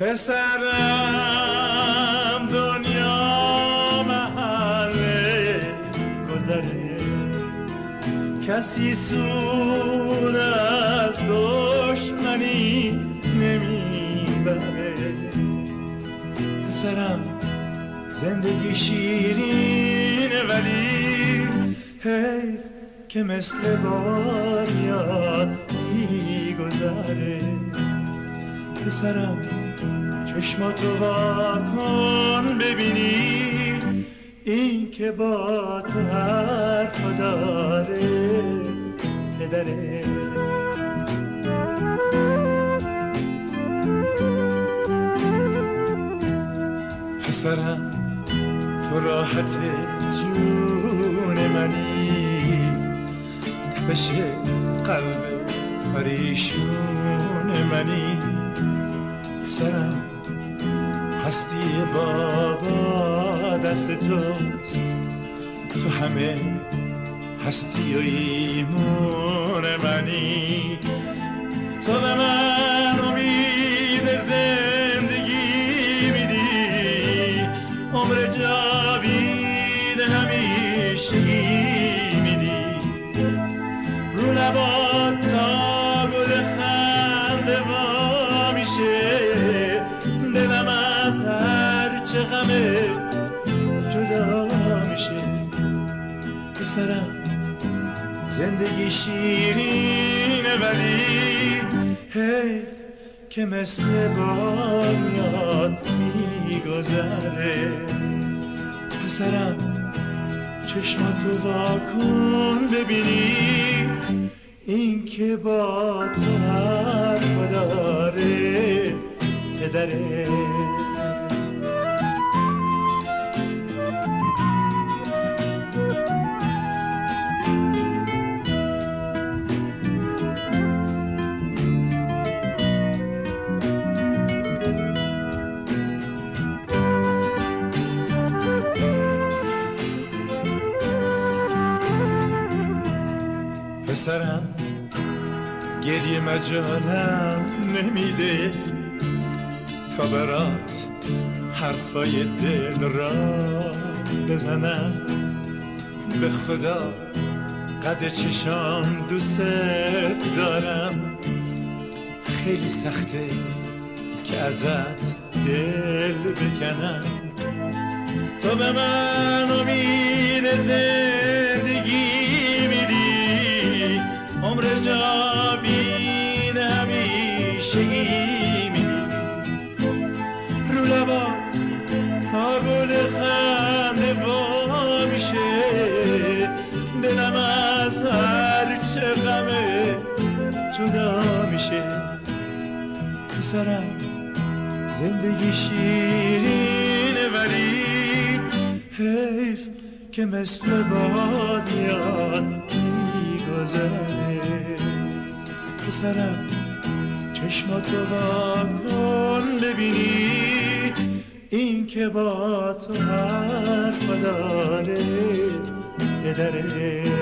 پسرم دنیا محل گذره، کسی سود از دشمنی نمیبره. پسرم زندگی شیرینه ولی حیف که مثل بار میاد میگذره. پسرم چشماتو واکن ببینی این که با تو حرف داره پدره. پسرم تو راحت جون منی، بشه قلب پریشون منی. پسرم هستی بابا دست توست، تو همه هستی و ایمون منی. تو به من امید زندگی میدی، عمر جاوید همیشگی میدی. رو لبات تا گل خنده وا میشه، دلم از هر چه غمه جدا میشه. پسرم زندگی شیرینه ولی حیف که مثل باد میاد میگذره. پسرم چشماتو واکن ببینی این که با تو حرف داره پدره. پسرم گریه مجالم نمیده تا برات حرفای دل را بزنم. به خدا قد چشام دوست دارم، خیلی سخته که ازت دل بکنم. تو به من امید زندگی میدی، عمر جاوید همیشگی میدی. رو لبات تا گل خنده وا میشه، دلم از هر چه غمه جدا میشه. پسرم زندگی شیرینه ولی حیف که مثل باد میاد میگذره. پسرم چشماتو واکن ببینی این که با تو حرف داره پدره.